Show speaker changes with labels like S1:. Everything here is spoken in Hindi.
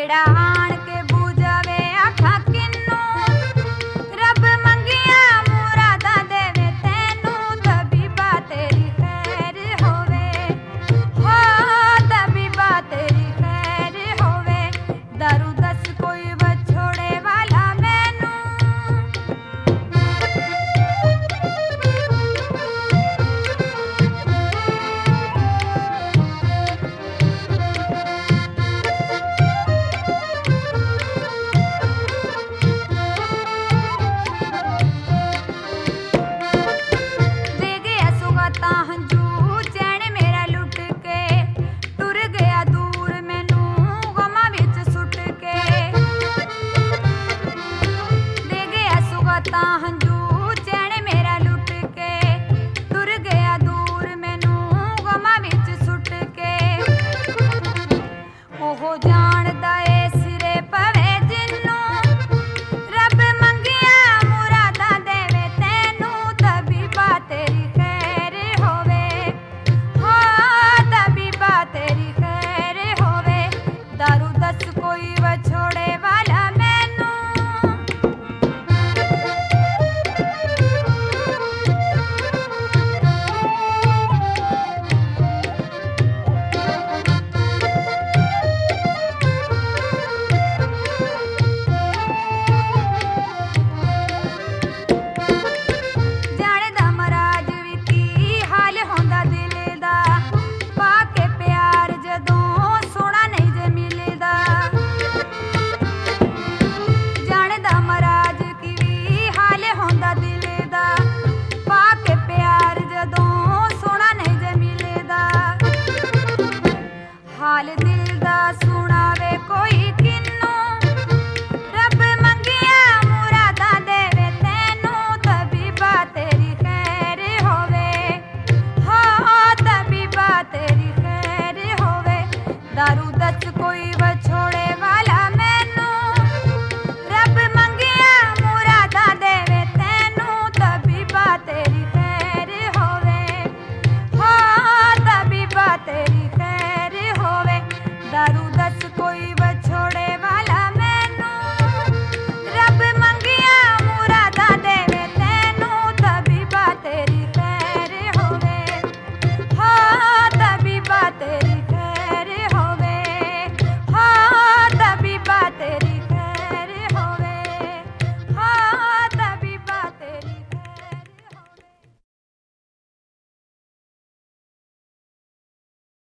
S1: जेड़ा आण के बूझावे आखा किन्नू रब मंगिया मुरादा देवे तैनू तबीबा तेरी खैर होवे हो तबीबा तेरी खैर होवे दारू दस कोई बछोड़े वाला मैनू कोई बछोड़े वाला मैनू जाने दा मराज भी की हाल होंदा दिल दा पाके प्यार जदों सोना नहीं जे मिलदा जाने दा मराज की भी हाल होंदा दिल दा पाके प्यार जदों सोना नहीं जे मिलदा हाल दिल दा सुनावे कोई किन्नू रब मंगिया मुरादा देवे तैनू तबीबा तेरी खैर होवे हो तबीबा तेरी खैर होवे दारू दस कोई